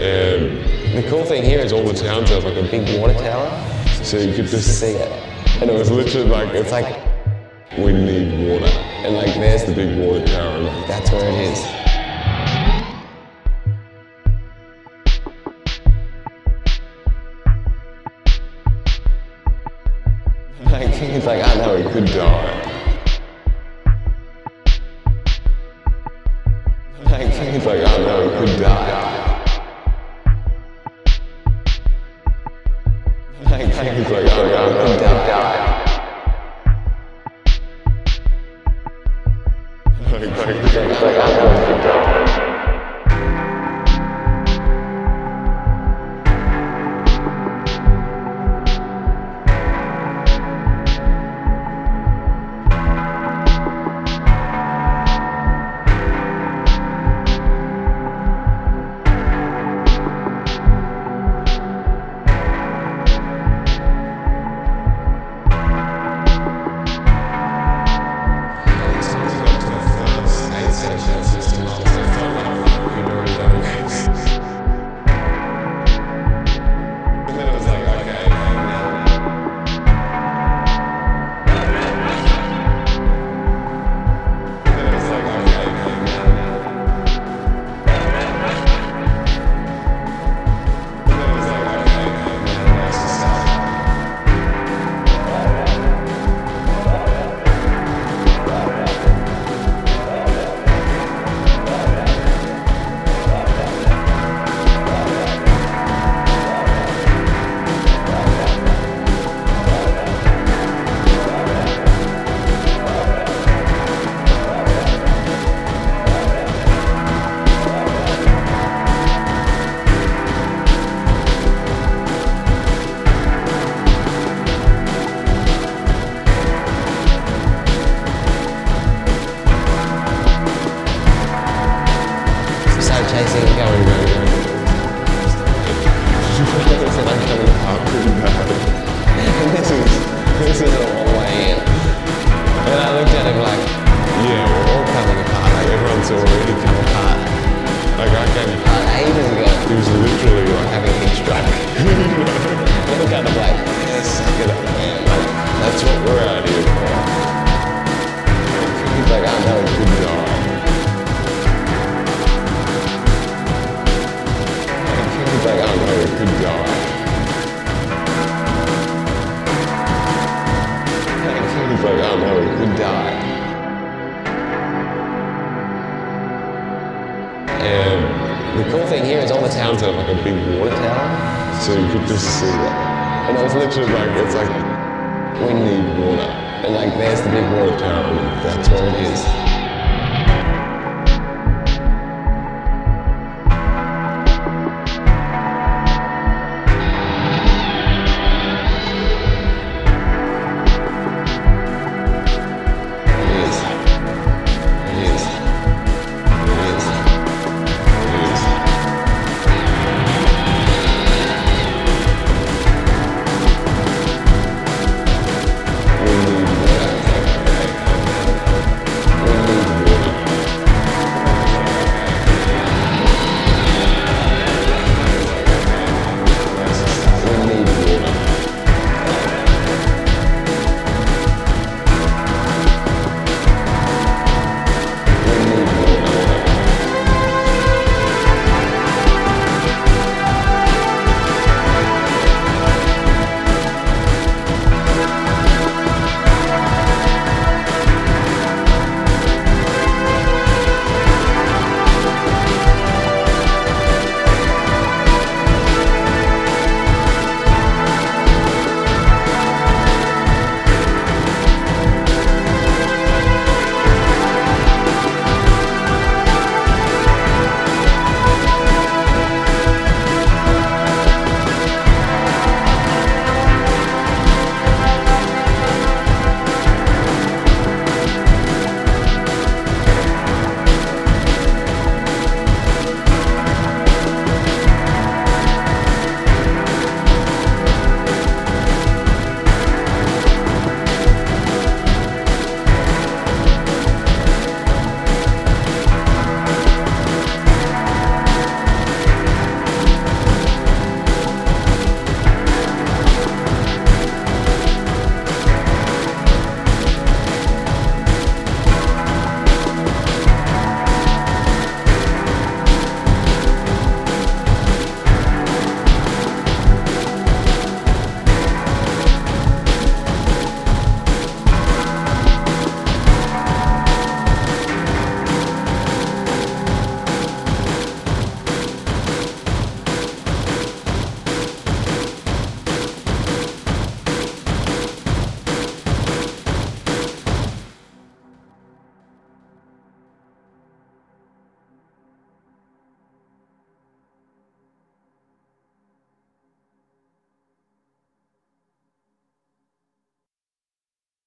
And the cool thing here is all the towns have like a big water tower, so you could just see it. And it was literally like, it's like, we need water. And like, there's the big water tower, and like, that's where it is. Like, he's like, I know, he could die. Like, he's like, I know, he could die. Like, he's like, I know, he could die. Chasing, going. This is a long way in. And I looked at him like, yeah, we're all coming apart. Like, everyone's already come apart. Like, I came apart ages ago. He was literally like having a heat stroke. And I'm kind of like, suck it up, man. Like, that's what we're out here for. He's like, I know he could die. He's like, I know he could die. He's like, I know he could die. And the cool thing here is all the towns have like a big water tower, so you could just see that. And I was literally like, it's like, we need water. And like, there's the big water tower, and that's where it is.